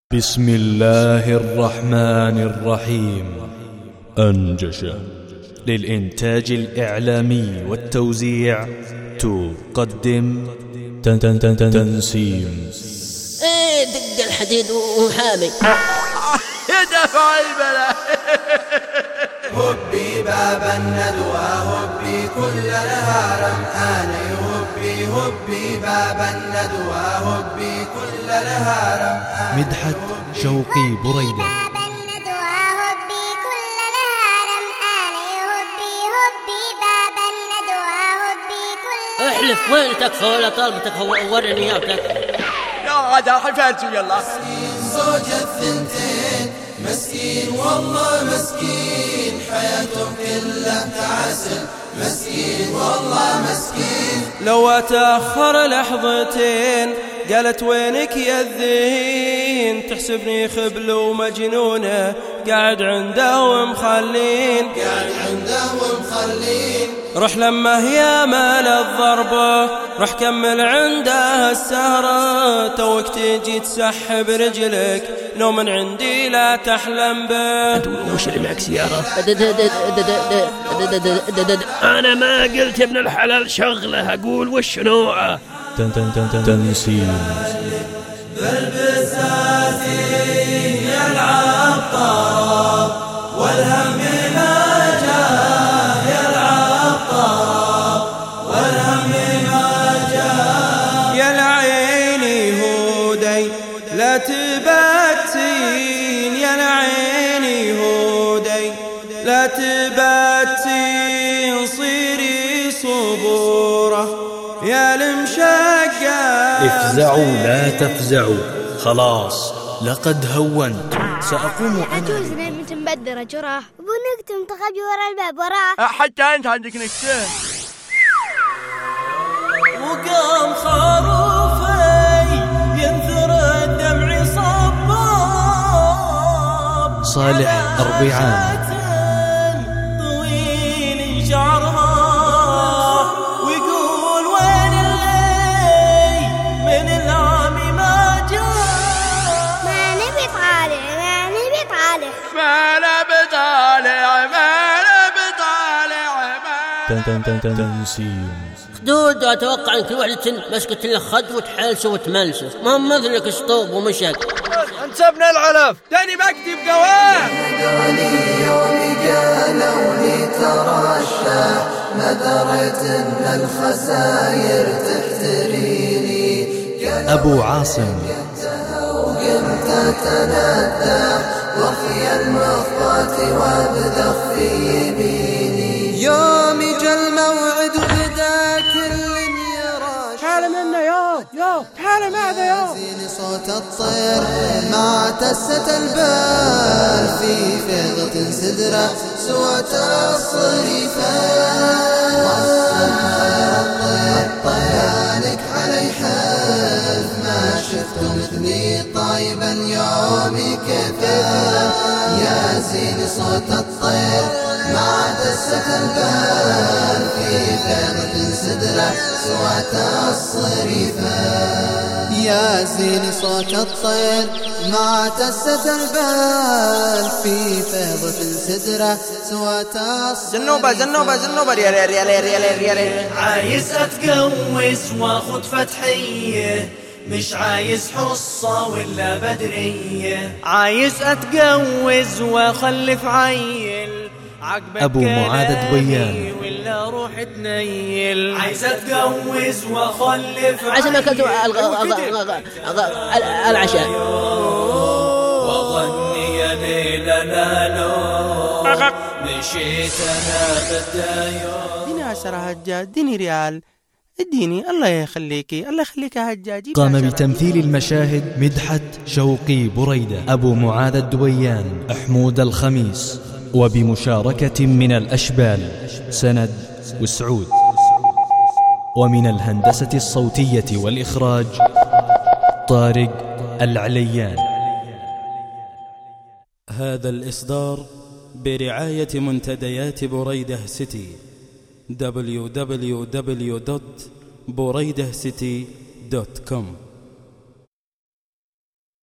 بسم الله الرحمن الرحيم. أنجشة للإنتاج الإعلامي والتوزيع تقدم تنسيم. دق الحديد وحامي دفع البلاء. هبي باب الندوة هبي كل نهار أنا هبي باب الندوة هبي كل نهار مدحت شوقي بريدة. احلف وين تكفى ولا طالبتك ورني اياك يا عاد حفلتوا يلا. زوج الثنتين مسكين والله مسكين حياتهم كلها تعسل مسكين والله مسكين. لو أتأخر لحظتين قالت وينك يا الذهين تحسبني خبل ومجنونة قاعد عنده ومخلين روح لما هي مال الضربة روح كمل عندها السهرة توك تجي تسحب رجلك لو من عندي لا تحلم به. وش اللي معك سيارة؟ أنا ما قلت يا ابن الحلال شغله أقول وش نوعه. تنسيم. بالبساتي يلعب طراب والهم ما جاء يلعب طراب والهم ما جاء. يا العيني هودي لا تباتين يا العيني هودي لا تباتين صيري صبورة يا المشقة. افزعوا لا تفزعوا خلاص لقد هونت سأقوم أنا. عجوز نمت مبدرة جراه ونكتم تخبي ورا الباب وراه حتى أنت عندك نكتة. وقام خروفي ينثر الدمع صباب. صالح أربعان. طويل شعرها ويقول وين اللي من العام ما جاء. ما نبي طالع تنسيم. خدود أتوقع أن كل واحدة مسكت له خد وتحالسه وتملسه ما هم مثلك اسطوب ومشك. انسبنا العلف تاني بكتب قوام. قالي يومي قالوا لي ترشح ما دريت ان الخساير تحتريني. أبو عاصم. وقمت اتندى وفي المخبط وابدخ في يميني. يومي جا الموعد وبدا كل يراش. تعال منا يا تعال معنا يا. زين صوت الطير مع تسة البال في فيضة سدرة سوة الصريفان. الطير طيانك علي حلف ما شفت مثلي طيبا يومي كفاف. يا زين صوت الطير مع تسة البال في فيضة سدرة سوة الصريفان. يا زين صوت الطير مع تسة البال في فيضة سدرة سوة الصريفان. زنوبة ريال. عايز اتجوز واخد فتحية مش عايز حصة ولا بدرية. عايز اتجوز واخلف عيل عقبك أبو معاذ دبيان. ولا روح تنيل. عايز اتجوز واخلف عشان ما أكلت العشاء وظني يا ليلة نالو مشيت انا بدايو. ديني 10 هجاج ديني ريال اديني الله يخليكي الله يخليك يا هجاج. قام بتمثيل المشاهد مدحت شوقي بريدة. أبو معاذ الدبيان حمود الخميس. وبمشاركة من الأشبال سند وسعود. ومن الهندسة الصوتية والإخراج طارق العليان. هذا الإصدار برعاية منتديات بريدة سيتي www.bureidahcity.com